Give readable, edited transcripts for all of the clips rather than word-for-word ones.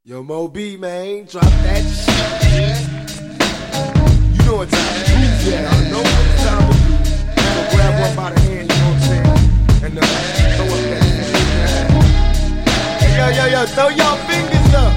Yo, Mo B, man, drop that shit. You know what time to do, yeah. I know what time to do. So grab one by the hand, you know what I'm saying? And throw up that hand. Hey, yo, throw your fingers up.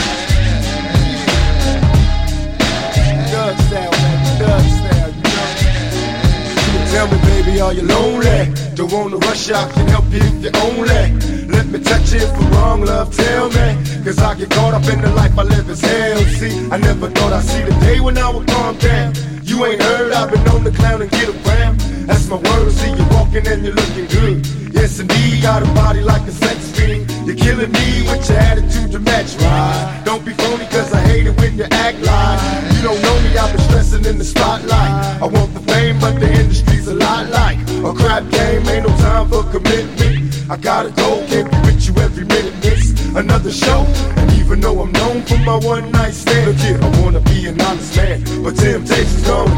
Thug style, man, thug style, you know? Tell me, baby, are you lonely? Don't wanna rush out, can help you if you're only. Let me touch you if I'm wrong, love, tell me. Cause I get caught up in the life I live as hell. See, I never thought I'd see the day when I would calm down. You ain't heard, I've been on the clown and get around. That's my word, see you walking and you're looking good. Yes indeed, got a body like a sex fiend. You're killing me with your attitude to match, right? Don't be phony cause I hate it when you act like you don't know me, I've been stressing in the spotlight. I want the fame but the industry's a lot like a crap game, ain't no time for commitment. I gotta go, can't be with you every minute, miss another show. And even though I'm known for my one night stand, look here, I wanna be an honest man, but temptation's gone.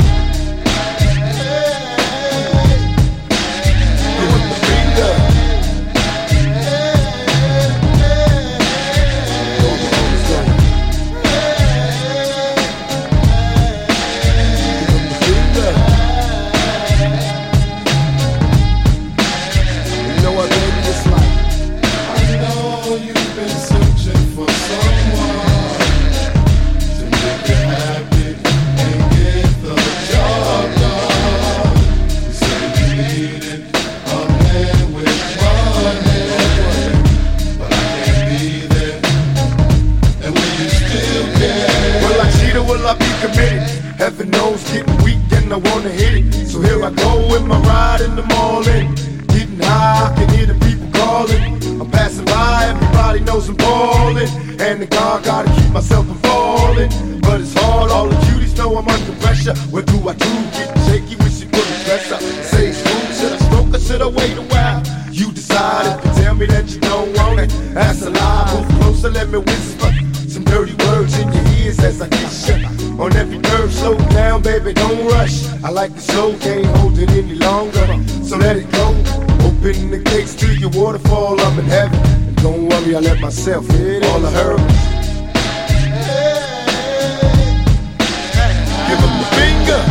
Heaven knows getting weak and I wanna hit it. So here I go in my ride in the morning. Getting high, I can hear the people calling. I'm passing by, everybody knows I'm ballin'. And the God gotta keep myself from falling. But it's hard, all the cuties know I'm under pressure. What do I do? Getting shaky when she put the dress up. Say smooth, should I stroke or should I wait a while? You decide if you tell me that you don't want it. That's a lie, move closer, let me whisper some dirty words in your ears as I kiss you. On every curve, slow down, baby, don't rush. I like the slow, can't hold it any longer. So let it go, open the gates to your waterfall, I'm in heaven. And don't worry, I let myself hit all the hurdles. Give him the finger.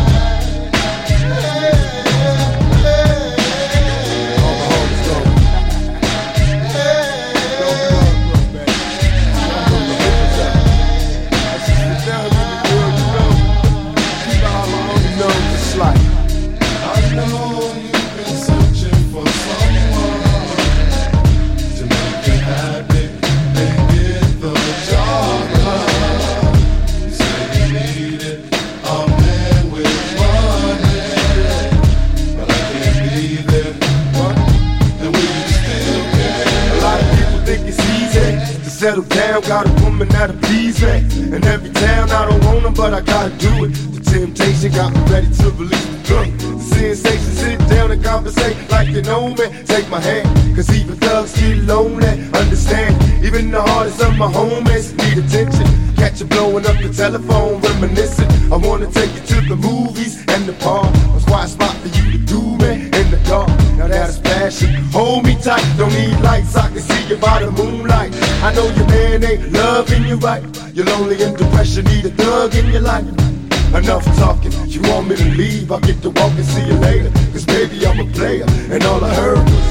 Settle down, got a woman that'll please me. In every town, I don't want them, but I gotta do it. The temptation got me ready to release the gun. The sensation, sit down and conversate like you know me. Take my hand, cause even thugs get lonely. Understand, even the hardest of my homies need attention. Catch you blowing up the telephone, reminiscing. I wanna take you to the movies and the park. A quiet spot for you to do me in the dark. Now that's passion. Hold me tight, don't need lights, I can see you by the moonlight. I know your man ain't loving you right. You're lonely and depression, need a thug in your life. Enough talking, you want me to leave, I'll get to walk and see you later. Cause baby, I'm a player, and all I heard was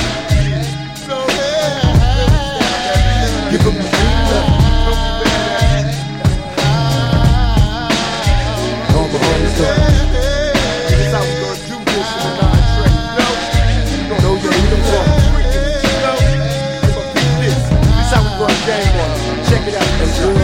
give him the finger. All my homies up. This how we gonna do this in the 9-track, you know? Know you ain't the one. Check it out.